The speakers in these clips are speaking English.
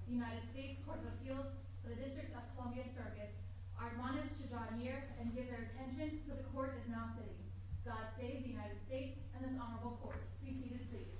the United States Court of Appeals for the District of Columbia Circuit are admonished to draw near and give their attention, for the court is now sitting. God save the United States and this honorable court. Be seated, please.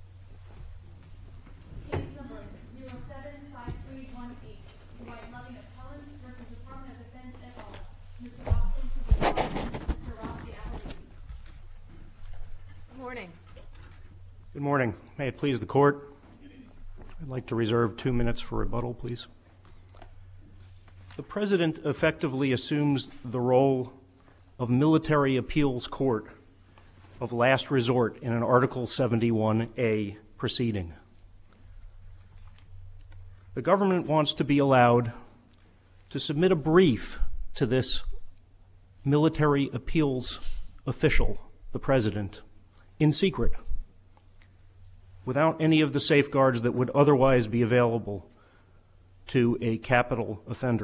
Case number 075318, Dwight Loving Appellant versus Department of Defense et al. Mr. Watkins for the appellant, Mr. Ross the appellee. Good morning. Good morning. May it please the court, I'd like to reserve 2 minutes for rebuttal, please. The President effectively assumes the role of military appeals court of last resort in an Article 71A proceeding. The government wants to be allowed to submit a brief to this military appeals official, the President, in secret, without any of the safeguards that would otherwise be available to a capital offender.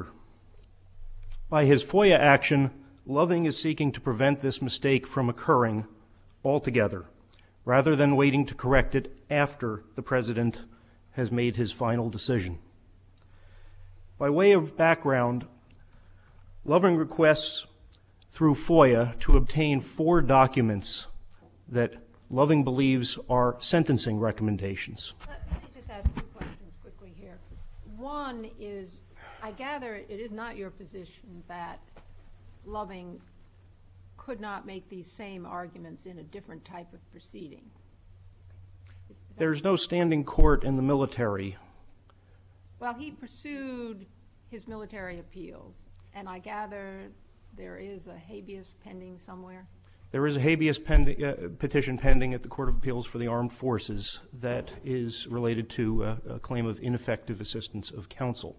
By his FOIA action, Loving is seeking to prevent this mistake from occurring altogether, rather than waiting to correct it after the President has made his final decision. By way of background, Loving requests through FOIA to obtain 4 documents that Loving believes are sentencing recommendations. Let me just ask 2 questions quickly here. One is, I gather it is not your position that Loving could not make these same arguments in a different type of proceeding. There's no standing court in the military. Well, he pursued his military appeals, and I gather there is a habeas pending somewhere. There is a habeas petition pending at the Court of Appeals for the Armed Forces that is related to a claim of ineffective assistance of counsel.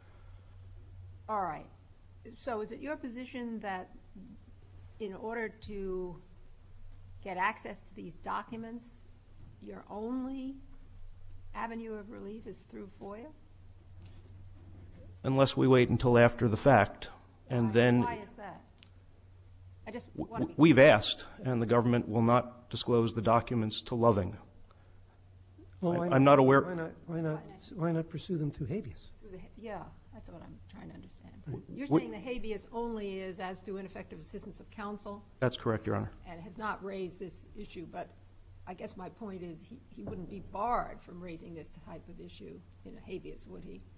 All right. So is it your position that in order to get access to these documents, your only avenue of relief is through FOIA? Unless we wait until after the fact, and then why is that? I just want to be we've asked, and the government will not disclose the documents to Loving. Well, I'm not aware. Why not pursue them through habeas? Yeah, that's what I'm trying to understand. You're saying the habeas only is as to ineffective assistance of counsel? That's correct, Your Honor. And has not raised this issue, but I guess my point is he wouldn't be barred from raising this type of issue in a habeas, would he?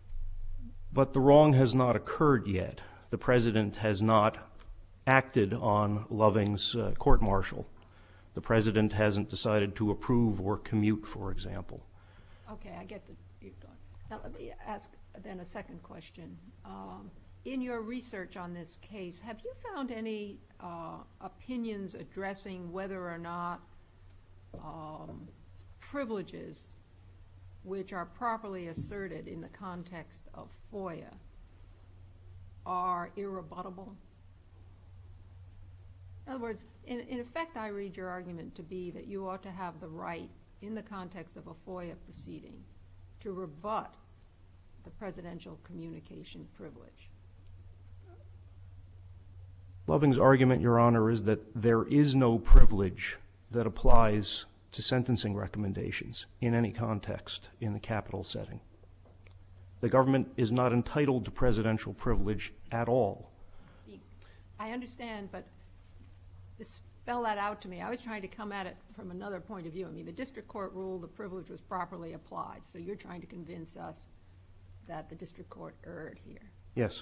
But the wrong has not occurred yet. The President has not acted on Loving's court-martial. The President hasn't decided to approve or commute, for example. Okay, I get that you've done. Now let me ask then a second question. In your research on this case, have you found any opinions addressing whether or not privileges which are properly asserted in the context of FOIA are irrebuttable? In other words, in effect, I read your argument to be that you ought to have the right, in the context of a FOIA proceeding, to rebut the presidential communication privilege. Loving's argument, Your Honor, is that there is no privilege that applies to sentencing recommendations in any context in the capital setting. The government is not entitled to presidential privilege at all. I understand, but spell that out to me. I was trying to come at it from another point of view. I mean, the district court ruled the privilege was properly applied, so you're trying to convince us that the district court erred here. Yes.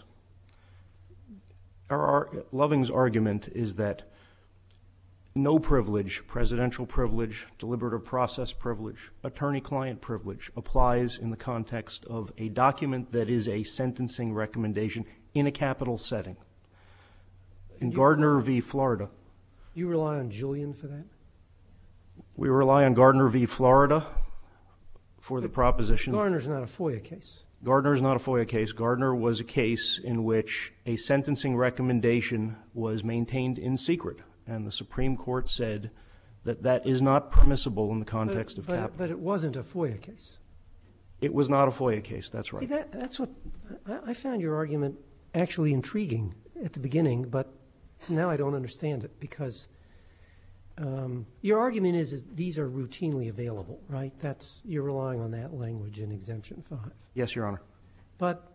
Loving's argument is that no privilege, presidential privilege, deliberative process privilege, attorney-client privilege, applies in the context of a document that is a sentencing recommendation in a capital setting. In Gardner v. Florida. You rely on Julian for that? We rely on Gardner v. Florida for the proposition. Gardner's not a FOIA case. Gardner is not a FOIA case. Gardner was a case in which a sentencing recommendation was maintained in secret, and the Supreme Court said that that is not permissible in the context of capital. But it wasn't a FOIA case. It was not a FOIA case, that's right. See, that's what I found your argument actually intriguing at the beginning, but now I don't understand it, because Your argument is these are routinely available, right? You're relying on that language in Exemption 5. Yes, Your Honor. But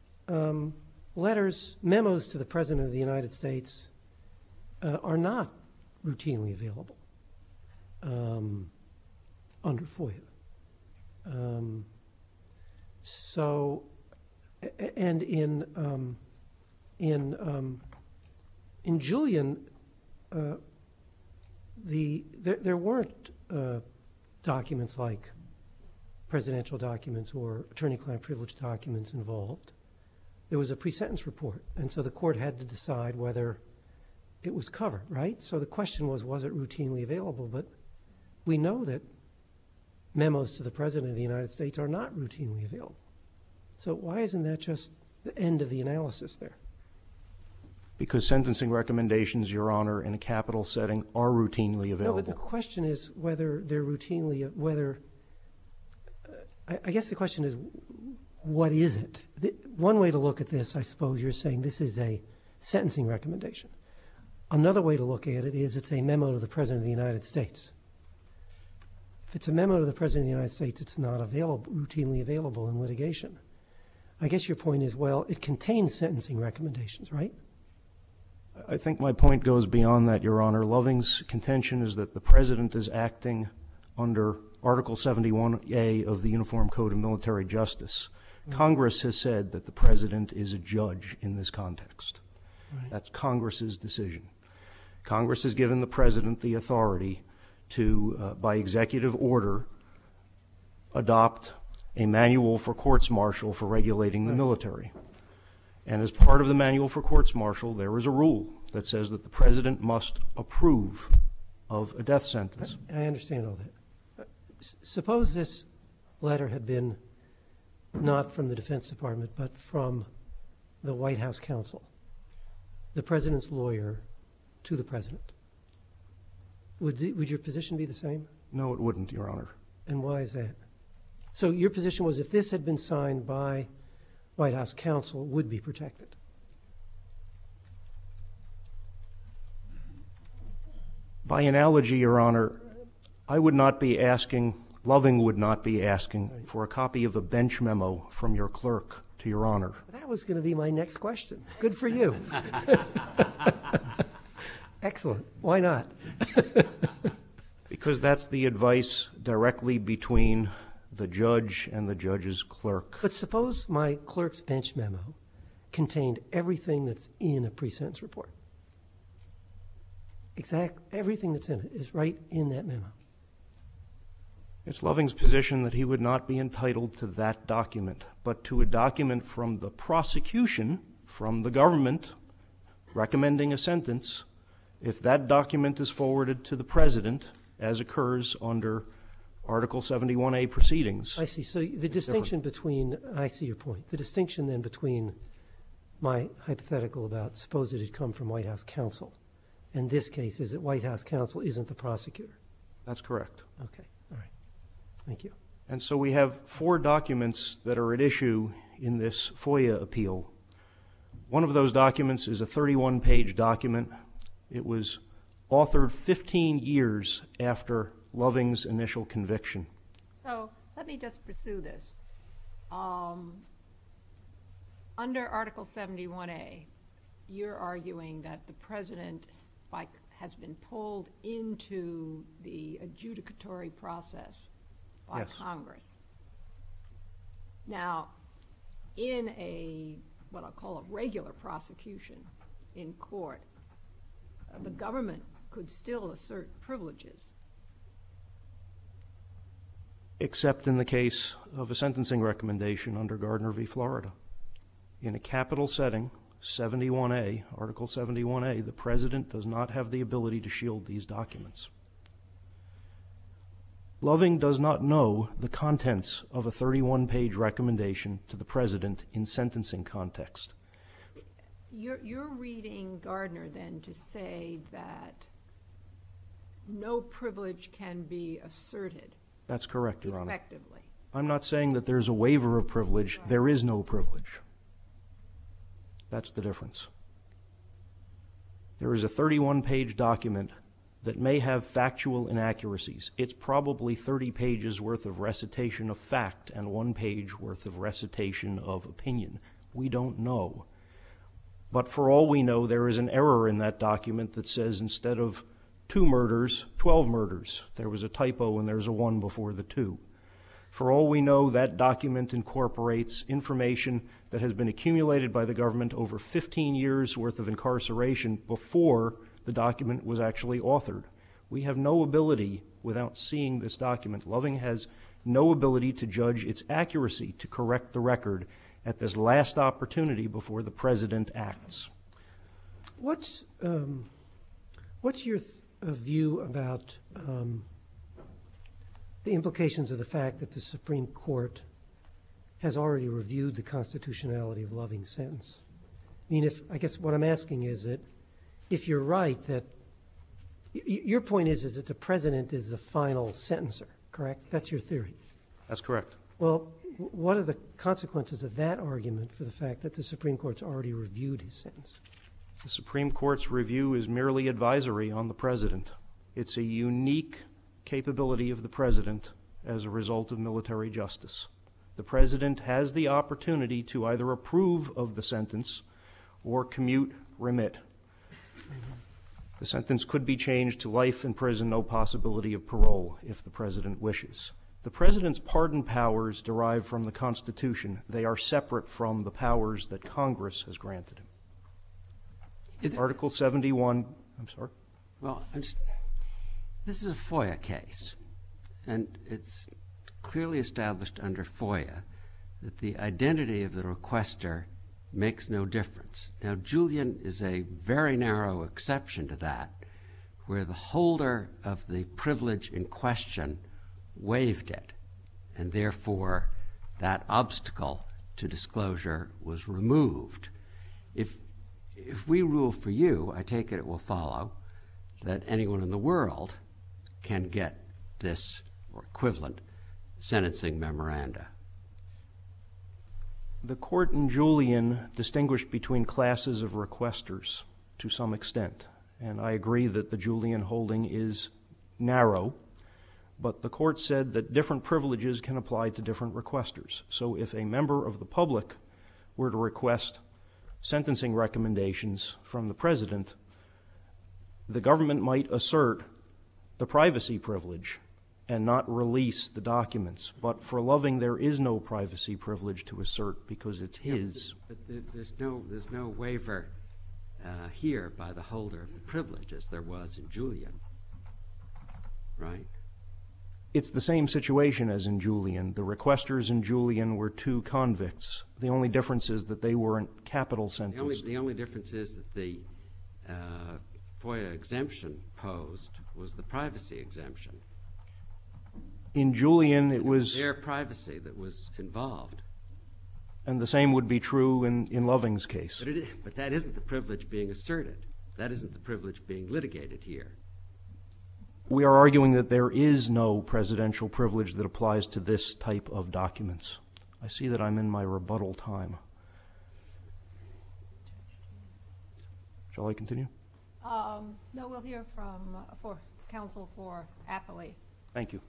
memos to the President of the United States are not routinely available under FOIA. And in Julian, there weren't documents like presidential documents or attorney-client privilege documents involved. There was a pre-sentence report, and so the court had to decide whether it was covered, right? So the question was it routinely available? But we know that memos to the President of the United States are not routinely available. So why isn't that just the end of the analysis there? Because sentencing recommendations, Your Honor, in a capital setting are routinely available. No, but the question is whether they're routinely, I guess the question is, what is it? One way to look at this, I suppose you're saying this is a sentencing recommendation. Another way to look at it is it's a memo to the President of the United States. If it's a memo to the President of the United States, it's not routinely available in litigation. I guess your point is, well, it contains sentencing recommendations, right? I think my point goes beyond that, Your Honor. Loving's contention is that the President is acting under Article 71A of the Uniform Code of Military Justice. Congress has said that the President is a judge in this context. Right. That's Congress's decision. Congress has given the President the authority to, by executive order, adopt a manual for courts-martial for regulating the military. And as part of the manual for courts-martial, there is a rule that says that the President must approve of a death sentence. I understand all that. Suppose this letter had been not from the Defense Department, but from the White House counsel, the President's lawyer to the President. Would your position be the same? No, it wouldn't, Your Honor. And why is that? So your position was if this had been signed by White House counsel, it would be protected? By analogy, Your Honor, I would not be asking, Loving would not be asking for a copy of a bench memo from your clerk to Your Honor. That was going to be my next question. Good for you. Excellent. Why not? Because that's the advice directly between the judge and the judge's clerk. But suppose my clerk's bench memo contained everything that's in a pre-sentence report. Everything that's in it is right in that memo. It's Loving's position that he would not be entitled to that document, but to a document from the prosecution, from the government, recommending a sentence, if that document is forwarded to the President, as occurs under Article 71A proceedings. I see. So the distinction between, I see your point. The distinction then between my hypothetical about suppose it had come from White House counsel, and this case is that White House counsel isn't the prosecutor. That's correct. Okay. All right. Thank you. And so we have 4 documents that are at issue in this FOIA appeal. One of those documents is a 31-page document. It was authored 15 years after Loving's initial conviction. So let me just pursue this. Under Article 71A, you're arguing that the President has been pulled into the adjudicatory process by Yes. Congress. Now, in what I'll call a regular prosecution in court, the government could still assert privileges. Except in the case of a sentencing recommendation under Gardner v. Florida. In a capital setting, 71A, Article 71A, the President does not have the ability to shield these documents. Loving does not know the contents of a 31-page recommendation to the President in sentencing context. You're reading Gardner then to say that no privilege can be asserted That's correct, Your Honor. effectively. I'm not saying that there's a waiver of privilege. Right. There is no privilege. That's the difference. There is a 31-page document that may have factual inaccuracies. It's probably 30 pages worth of recitation of fact and 1 page worth of recitation of opinion. We don't know. But for all we know, there is an error in that document that says instead of 2 murders, 12 murders. There was a typo and there's a 1 before the 2. For all we know, that document incorporates information that has been accumulated by the government over 15 years worth of incarceration before the document was actually authored. We have no ability, without seeing this document, Loving has no ability to judge its accuracy, to correct the record at this last opportunity before the president acts. What's your view about the implications of the fact that the Supreme Court has already reviewed the constitutionality of Loving's sentence? I mean, I guess what I'm asking is that if you're right that your point is that the president is the final sentencer, correct? That's your theory. That's correct. Well, what are the consequences of that argument for the fact that the Supreme Court's already reviewed his sentence? The Supreme Court's review is merely advisory on the president. It's a unique capability of the president as a result of military justice. The president has the opportunity to either approve of the sentence or commute, remit. The sentence could be changed to life in prison, no possibility of parole, if the president wishes. The president's pardon powers derive from the Constitution. They are separate from the powers that Congress has granted him. Article 71, I'm sorry. Well, this is a FOIA case, and it's clearly established under FOIA that the identity of the requester makes no difference. Now, Julian is a very narrow exception to that, where the holder of the privilege in question waived it, and therefore that obstacle to disclosure was removed. If we rule for you, I take it will follow that anyone in the world can get this or equivalent sentencing memoranda. The court in Julian distinguished between classes of requesters to some extent, and I agree that the Julian holding is narrow, but the court said that different privileges can apply to different requesters. So if a member of the public were to request sentencing recommendations from the president, the government might assert the privacy privilege and not release the documents. But for Loving, there is no privacy privilege to assert because it's his. But there's no waiver here by the holder of the privilege as there was in Julian, right? It's the same situation as in Julian. The requesters in Julian were 2 convicts. The only difference is that they weren't capital sentenced. The only difference is that the FOIA exemption posed was the privacy exemption. In Julian, it was their privacy that was involved. And the same would be true in Loving's case. But that isn't the privilege being asserted. That isn't the privilege being litigated here. We are arguing that there is no presidential privilege that applies to this type of documents. I see that I'm in my rebuttal time. Shall I continue? No, we'll hear from for counsel for appellee. Thank you.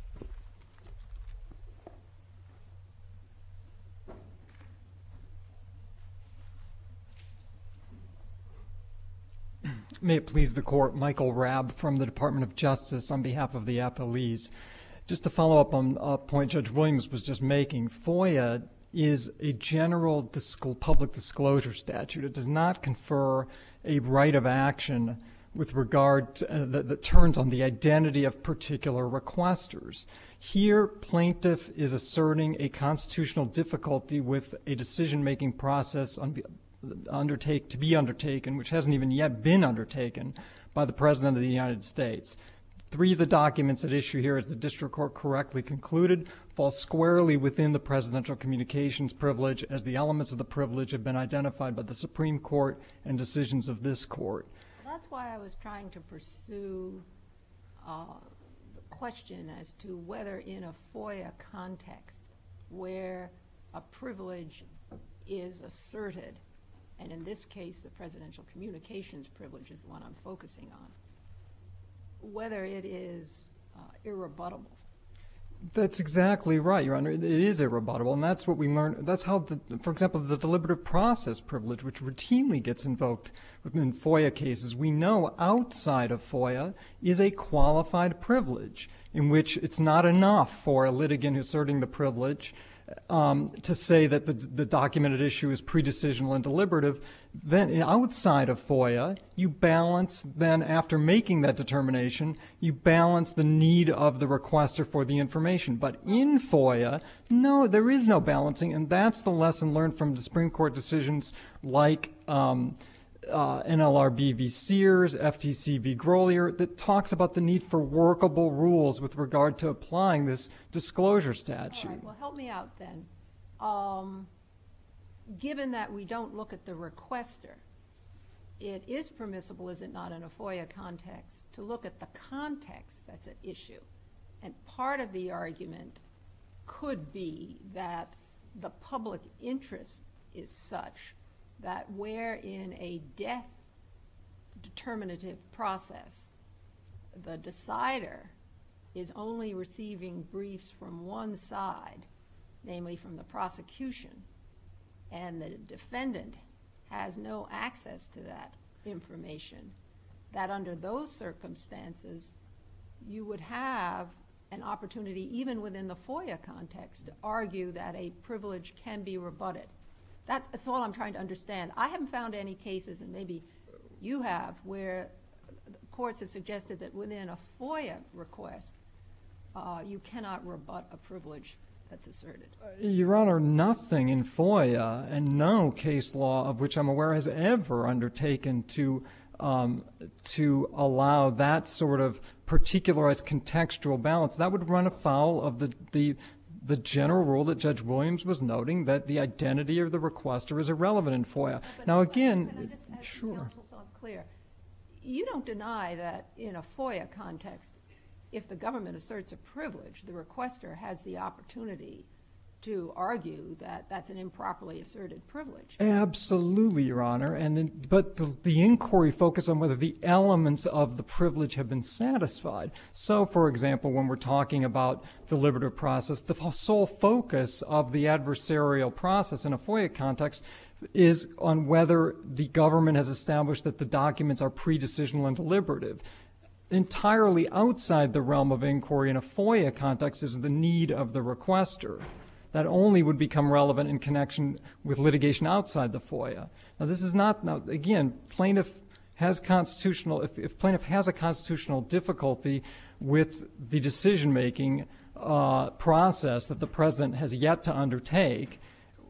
May it please the Court, Michael Rabb from the Department of Justice on behalf of the appellees. Just to follow up on a point Judge Williams was just making, FOIA is a general public disclosure statute. It does not confer a right of action with regard to, that turns on the identity of particular requesters. Here, plaintiff is asserting a constitutional difficulty with a decision-making process to be undertaken, which hasn't even yet been undertaken by the President of the United States. 3 of the documents at issue here, as the district court correctly concluded, fall squarely within the presidential communications privilege, as the elements of the privilege have been identified by the Supreme Court and decisions of this court. That's why I was trying to pursue the question as to whether in a FOIA context where a privilege is asserted, and in this case the presidential communications privilege is the one I'm focusing on, whether it is irrebuttable. That's exactly right, Your Honor. It is irrebuttable, and that's what we learned. That's how, for example, the deliberative process privilege, which routinely gets invoked within FOIA cases, we know outside of FOIA is a qualified privilege in which it's not enough for a litigant asserting the privilege to say that the documented issue is pre-decisional and deliberative. Then outside of FOIA, you balance, then after making that determination, you balance the need of the requester for the information. But in FOIA, no, there is no balancing, and that's the lesson learned from the Supreme Court decisions like NLRB v. Sears, FTC v. Grolier, that talks about the need for workable rules with regard to applying this disclosure statute. All right, well, help me out then. Given that we don't look at the requester, it is permissible, is it not, in a FOIA context, to look at the context that's at issue. And part of the argument could be that the public interest is such that where in a death determinative process, the decider is only receiving briefs from one side, namely from the prosecution, and the defendant has no access to that information, that under those circumstances, you would have an opportunity, even within the FOIA context, to argue that a privilege can be rebutted. That's all I'm trying to understand. I haven't found any cases, and maybe you have, where courts have suggested that within a FOIA request, you cannot rebut a privilege that's asserted. Your Honor, nothing in FOIA and no case law of which I'm aware has ever undertaken to allow that sort of particularized contextual balance. That would run afoul of the general rule that Judge Williams was noting, that the identity of the requester is irrelevant in FOIA. Now again, sure. Counsel, so I'm clear. You don't deny that in a FOIA context, if the government asserts a privilege, the requester has the opportunity to argue that that's an improperly asserted privilege. Absolutely, Your Honor. But the inquiry focuses on whether the elements of the privilege have been satisfied. So, for example, when we're talking about deliberative process, the sole focus of the adversarial process in a FOIA context is on whether the government has established that the documents are pre-decisional and deliberative. Entirely outside the realm of inquiry in a FOIA context is the need of the requester. That only would become relevant in connection with litigation outside the FOIA. Now, this is not, now, again, plaintiff has constitutional, if plaintiff has a constitutional difficulty with the decision-making process that the President has yet to undertake,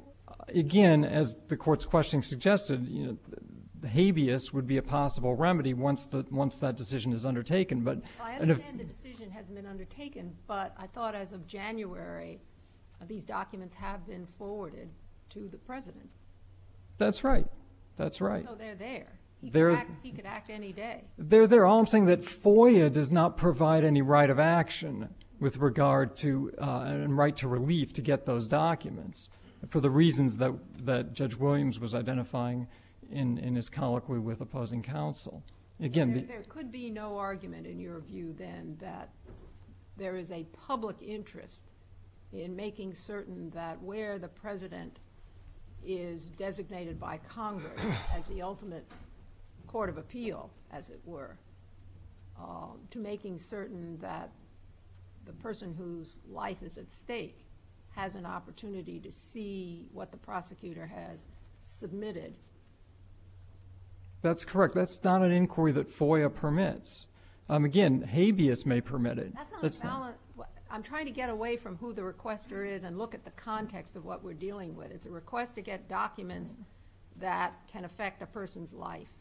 again, as the Court's questioning suggested, the habeas would be a possible remedy once that decision is undertaken. But I understand the decision hasn't been undertaken, but I thought as of January, these documents have been forwarded to the President. That's right. That's right. So they're there. He could act any day. They're there. All I'm saying that FOIA does not provide any right of action with regard to and right to relief to get those documents for the reasons that Judge Williams was identifying in his colloquy with opposing counsel. Again, there could be no argument in your view then that there is a public interest in making certain that where the President is designated by Congress as the ultimate court of appeal, as it were, to making certain that the person whose life is at stake has an opportunity to see what the prosecutor has submitted. That's correct. That's not an inquiry that FOIA permits. Again, habeas may permit it. That's not a balance. I'm trying to get away from who the requester is and look at the context of what we're dealing with. It's a request to get documents that can affect a person's life.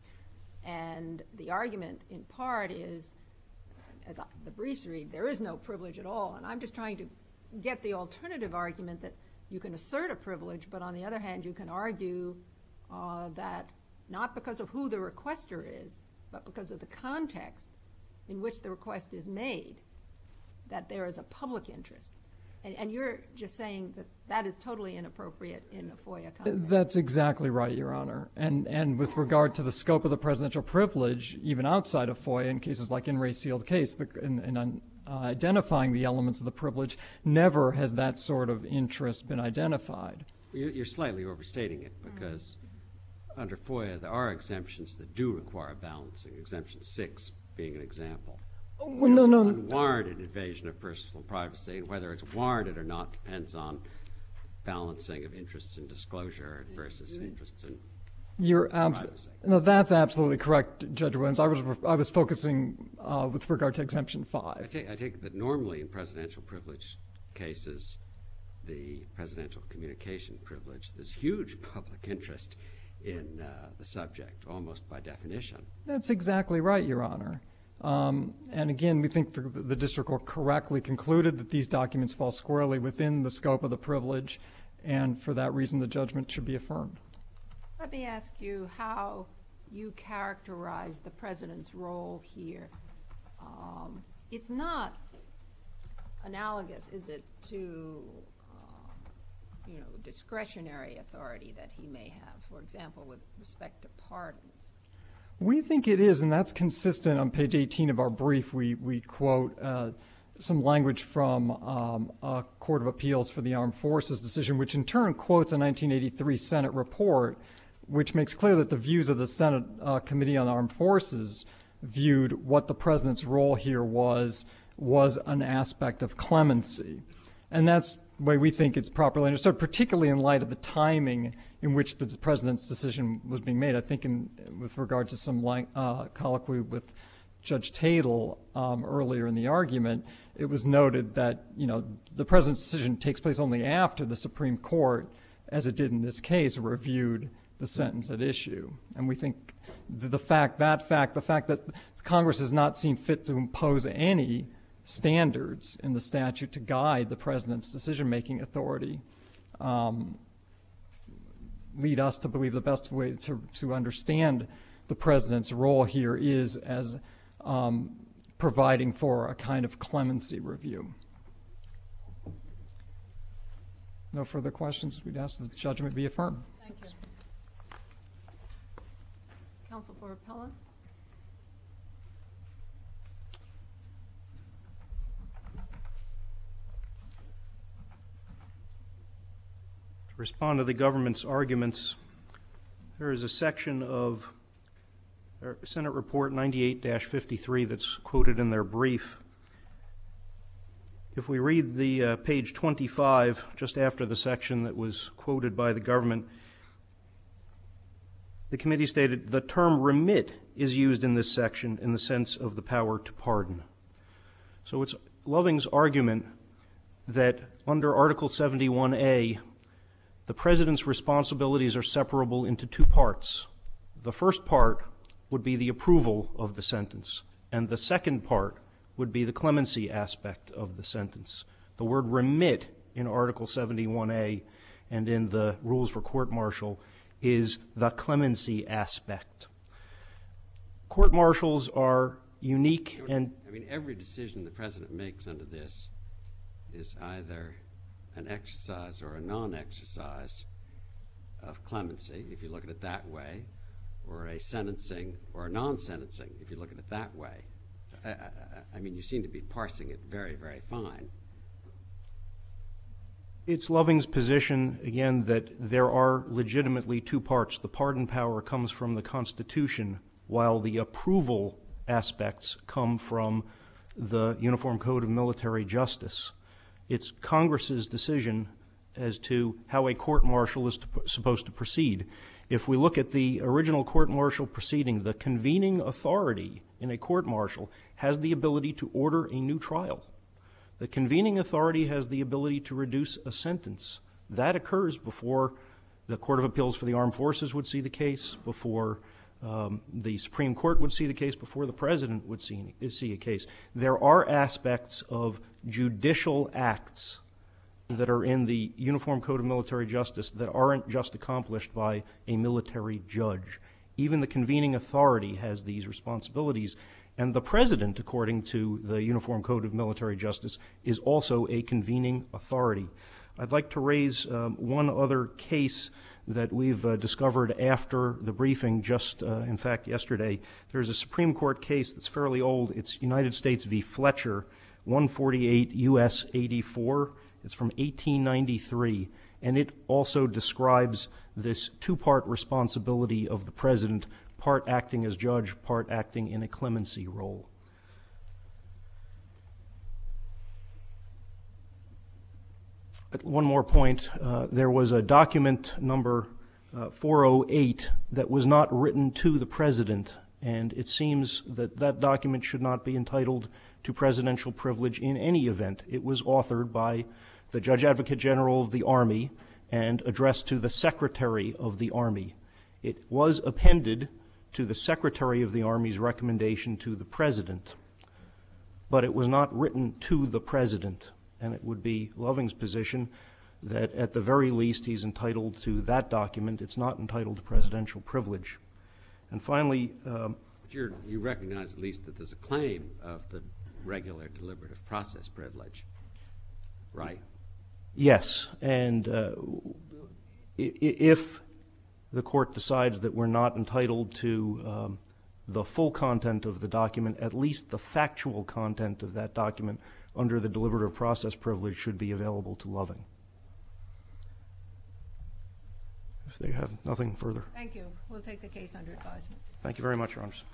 And the argument, in part, is, as the briefs read, there is no privilege at all. And I'm just trying to get the alternative argument that you can assert a privilege, but on the other hand, you can argue that not because of who the requester is, but because of the context in which the request is made, that there is a public interest. And you're just saying that that is totally inappropriate in a FOIA context. That's exactly right, Your Honor. And with regard to the scope of the presidential privilege, even outside of FOIA, in cases like in Ray Sealed case, in identifying the elements of the privilege, never has that sort of interest been identified. You're slightly overstating it, because under FOIA there are exemptions that do require balancing, Exemption 6 being an example. Well, no. Unwarranted invasion of personal privacy, and whether it's warranted or not depends on balancing of interests in disclosure versus interests in privacy. No, that's absolutely correct, Judge Williams. I was focusing with regard to Exemption 5. I take that normally in presidential privilege cases, the presidential communication privilege, there's huge public interest in the subject, almost by definition. That's exactly right, Your Honor. And again, we think the district court correctly concluded that these documents fall squarely within the scope of the privilege, and for that reason the judgment should be affirmed. Let me ask you how you characterize the president's role here. It's not analogous, is it, to discretionary authority that he may have, for example, with respect to pardons? We think it is, and that's consistent. On page 18 of our brief, we quote some language from a Court of Appeals for the Armed Forces decision, which in turn quotes a 1983 Senate report, which makes clear that the views of the Senate Committee on Armed Forces viewed what the president's role here was an aspect of clemency. And that's the way we think it's properly understood, particularly in light of the timing in which the president's decision was being made. I think with regard to some colloquy with Judge Tatel earlier in the argument, it was noted that the president's decision takes place only after the Supreme Court, as it did in this case, reviewed the sentence at issue. And we think the fact that Congress has not seen fit to impose any standards in the statute to guide the president's decision-making authority lead us to believe the best way to understand the president's role here is as providing for a kind of clemency review. No further questions. We'd ask that the judgment be affirmed. Thank you. Counsel for Appellant. To respond to the government's arguments, there is a section of Senate Report 98-53 that's quoted in their brief. If we read the page 25, just after the section that was quoted by the government, the committee stated, the term remit is used in this section in the sense of the power to pardon. So it's Loving's argument that under Article 71A, the president's responsibilities are separable into two parts. The first part would be the approval of the sentence, and the second part would be the clemency aspect of the sentence. The word remit in Article 71A and in the rules for court-martial is the clemency aspect. Court-martials are unique and... I mean, every decision the president makes under this is either an exercise or a non-exercise of clemency, if you look at it that way, or a sentencing or a non-sentencing, if you look at it that way. I mean, you seem to be parsing it very, very fine. It's Loving's position, again, that there are legitimately two parts. The pardon power comes from the Constitution, while the approval aspects come from the Uniform Code of Military Justice. It's Congress's decision as to how a court-martial is supposed to proceed. If we look at the original court-martial proceeding, the convening authority in a court-martial has the ability to order a new trial. The convening authority has the ability to reduce a sentence. That occurs before the Court of Appeals for the Armed Forces would see the case, before the Supreme Court would see the case, before the President would see a case. There are aspects of judicial acts that are in the Uniform Code of Military Justice that aren't just accomplished by a military judge. Even the convening authority has these responsibilities, And the President, according to the Uniform Code of Military Justice, is also a convening authority. I'd like to raise one other case that we've discovered after the briefing, just in fact yesterday. There's a Supreme Court case that's fairly old. It's United States v. Fletcher, 148 U.S. 84. It's from 1893, and it also describes this two-part responsibility of the President, part acting as judge, part acting in a clemency role. One more point. There was a document number 408 that was not written to the President, and it seems that that document should not be entitled to presidential privilege in any event. It was authored by the Judge Advocate General of the Army and addressed to the Secretary of the Army. It was appended to the Secretary of the Army's recommendation to the President, but it was not written to the President. And it would be Loving's position that at the very least he's entitled to that document. It's not entitled to presidential privilege. And finally, you recognize at least that there's a claim of the regular deliberative process privilege, right? Yes, and if the court decides that we're not entitled to the full content of the document, at least the factual content of that document under the deliberative process privilege should be available to Loving. If they have nothing further. Thank you. We'll take the case under advisement. Thank you very much, Your Honors.